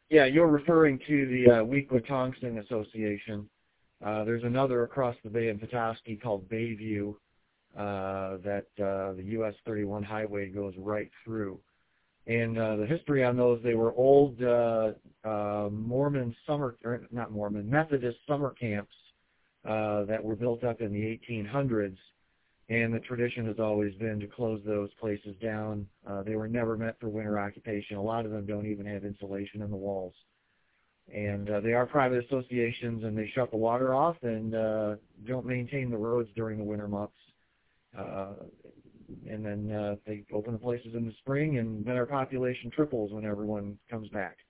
Yeah, you're referring to the Weequatonksing Association. There's another across the bay in Petoskey called Bayview that the US 31 highway goes right through. And the history on those, they were old Mormon summer, or not Mormon, Methodist summer camps that were built up in the 1800s. And the tradition has always been to close those places down. They were never meant for winter occupation. A lot of them don't even have insulation in the walls. And they are private associations, and they shut the water off and don't maintain the roads during the winter months. And then they open the places in the spring, and then our population triples when everyone comes back.